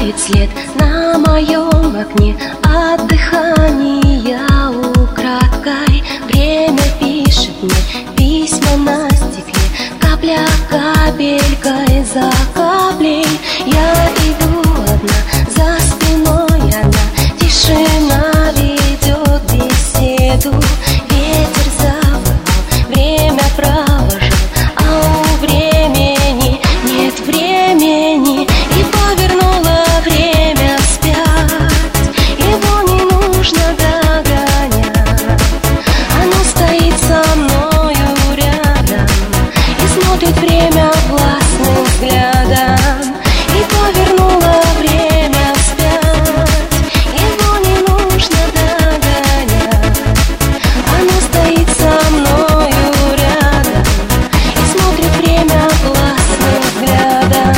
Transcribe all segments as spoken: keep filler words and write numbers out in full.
оставить след на моем окне от дыхания украдкой. Время пишет мне письма на стекле, капля капелькой за каплей. Я иду одна, за спиной она, тишина ведет беседу. Ветер завывал, время провожал, а у времени нет времени. И повернула время вспять, его не нужно догонять. Оно стоит со мною рядом и смотрит время властным взглядом. И повернула время вспять, его не нужно догонять. Оно стоит со мною рядом и смотрит время властным взглядом.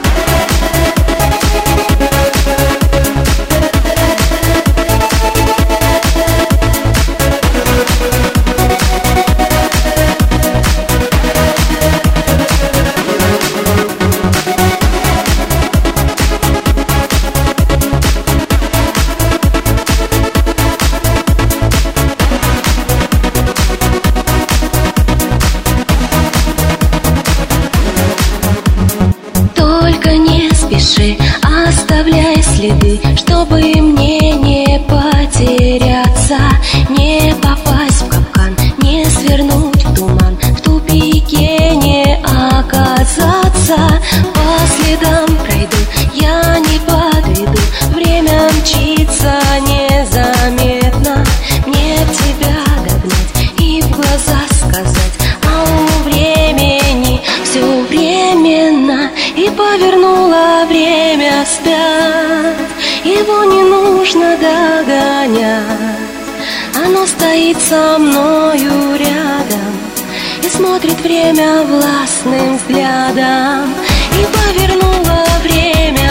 Только не спеши, оставляй следы, чтобы мне не потеряться, не попасть в капкан, не свернуть в туман, в тупике не оказаться. По следам пройду, я не подведу, время мчится незаметно. Мне б тебя догнать и в глаза сказать, а у времени все временно. И повернула время вспять, его не нужно догонять. Оно стоит со мною рядом и смотрит время властным взглядом. И повернула время